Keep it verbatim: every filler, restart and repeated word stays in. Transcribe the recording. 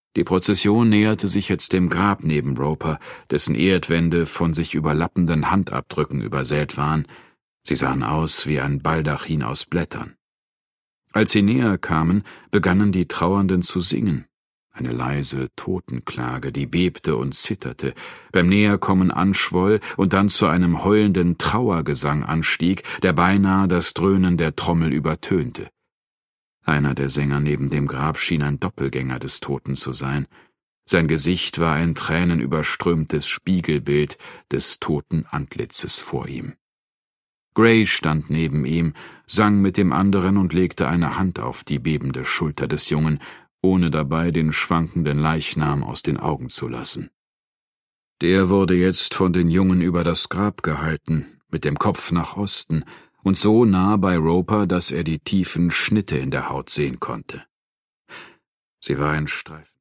Die Prozession näherte sich jetzt dem Grab neben Roper, dessen Erdwände von sich überlappenden Handabdrücken übersät waren. Sie sahen aus wie ein Baldachin aus Blättern. Als sie näher kamen, begannen die Trauernden zu singen. Eine leise Totenklage, die bebte und zitterte, beim Näherkommen anschwoll und dann zu einem heulenden Trauergesang anstieg, der beinahe das Dröhnen der Trommel übertönte. Einer der Sänger neben dem Grab schien ein Doppelgänger des Toten zu sein. Sein Gesicht war ein tränenüberströmtes Spiegelbild des toten Antlitzes vor ihm. Gray stand neben ihm, sang mit dem anderen und legte eine Hand auf die bebende Schulter des Jungen, ohne dabei den schwankenden Leichnam aus den Augen zu lassen. Der wurde jetzt von den Jungen über das Grab gehalten, mit dem Kopf nach Osten, und so nah bei Roper, dass er die tiefen Schnitte in der Haut sehen konnte. Sie war ein Streifen.